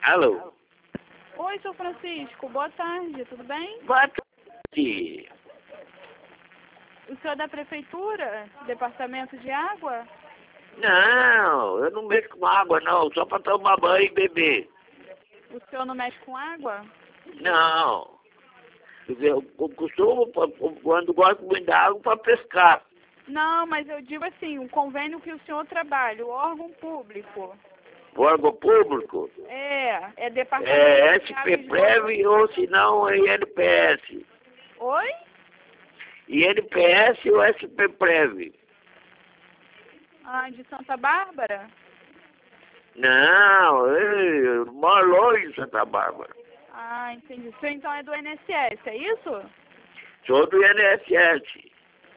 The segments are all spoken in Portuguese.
Alô? Oi, seu Francisco, boa tarde, tudo bem? Boa tarde. O senhor é da prefeitura, departamento de água? Não, eu não mexo com água não, só para tomar banho e beber. O senhor não mexe com água? Não. Eu costumo, quando gosto muito da água, para pescar. Não, mas eu digo assim, o convênio que o senhor trabalha, o órgão público. O órgão público É departamento é de água e SPPREV ou se não é INPS. Oi? INPS ou SPPREV. Ah, de Santa Bárbara? Não, eu moro longe de Santa Bárbara. Ah, entendi. O senhor então é do INSS, é isso? Sou do INSS.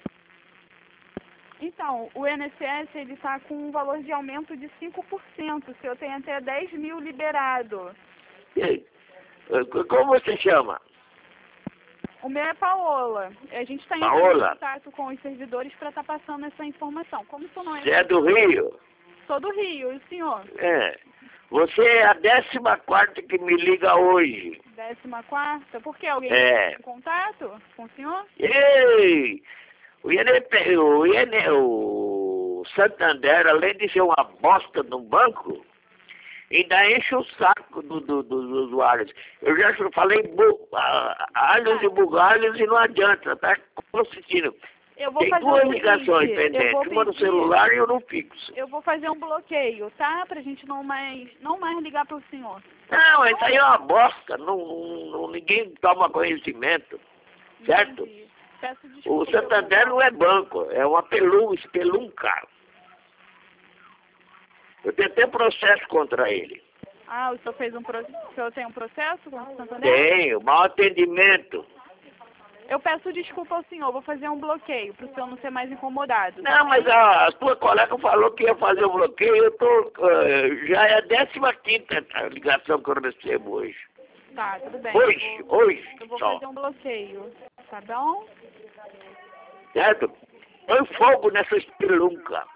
Então, o INSS ele está com um valor de aumento de 5%. O senhor tem até 10 mil liberado. E aí? Como você chama? O meu é Paola. A gente está entrando em Paola? contato com os servidores para estar passando essa informação. Como o senhor não é... Você é do Rio? Sou do Rio, e o senhor? É. Você é a 14ª que me liga hoje. 14ª? Por que? Alguém É. em contato com o senhor? Ei! O Santander, além de ser uma bosta no banco, ainda enche o saco dos usuários. Eu já falei alhos e bugalhos e não adianta, tá consistindo. Eu vou Tem fazer duas o ligações seguinte, eu pendentes, vou uma no pedir, celular e uma no fixo. eu vou fazer um bloqueio, tá? Pra gente não mais ligar pro senhor. Não, isso aí é uma bosta, ninguém toma conhecimento, certo? Entendi. Peço O desculpa. Santander não é banco, é uma espelunca. Eu tenho até processo contra ele. Ah, o senhor fez o senhor tem um processo com o Santander? Tenho, mau atendimento. Eu peço desculpa ao senhor, vou fazer um bloqueio para o senhor não ser mais incomodado. Não, mas a tua colega falou que ia fazer o bloqueio, já é a 15ª a ligação que eu recebo hoje. Tá, tudo bem. Hoje Eu vou só. fazer um bloqueio, tá bom? Certo? Põe fogo nessa espelunca.